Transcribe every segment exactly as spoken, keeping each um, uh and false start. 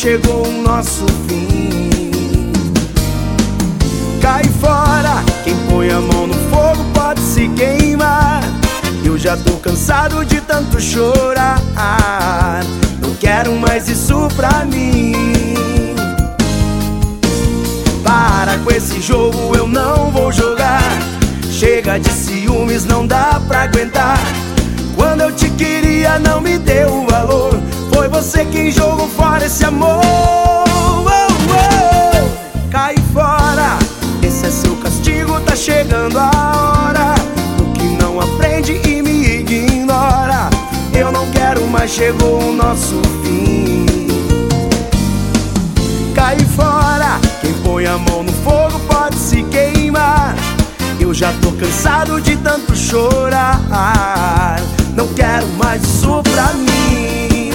chegou o nosso fim. Cai fora, quem põe a mão no fogo pode se queimar. Eu já tô cansado de tanto chorar, não quero mais isso pra mim. Para com esse jogo, eu não vou jogar. Chega de ciúmes, não dá pra aguentar. Quando eu te queria, não me deu valor. Foi você quem jogou fora esse amor. Oh, oh. Cai fora, esse é seu castigo, tá chegando a hora. O que não aprende e me ignora, eu não quero mais, chegou o nosso fim. Cai fora, quem põe a mão no fogo pode se queimar. Eu já tô cansado de tanto chorar, não quero mais isso pra mim.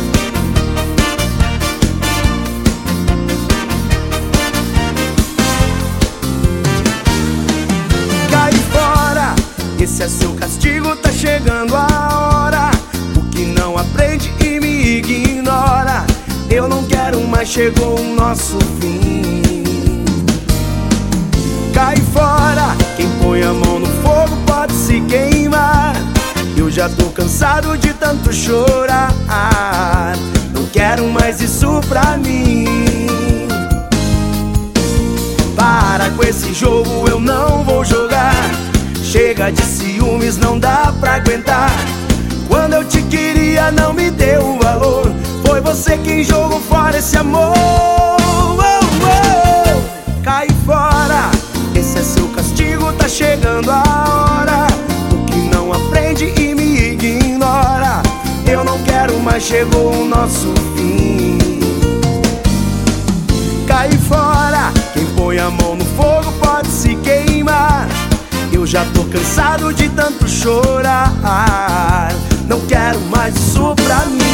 Cai fora, esse é seu castigo, tá chegando a hora. O que não aprende e me ignora, eu não quero mais, chegou o nosso fim. Cai fora, quem põe a mão no fogo pode se queimar. Eu já tô cansado de tanto chorar, não quero mais isso pra mim. Para com esse jogo, eu não vou jogar. Chega de ciúmes, não dá pra aguentar. Quando eu te queria, não me deu valor. Foi você quem jogou fora esse amor. Oh, oh. Cai fora, esse é seu castigo, tá chegando a hora. O que não aprende e me ignora, eu não quero mais, chegou o nosso fim. Cai fora, quem põe a mão no fogo pode se queimar. Eu já tô cansado de tanto chorar, não quero mais isso pra mim.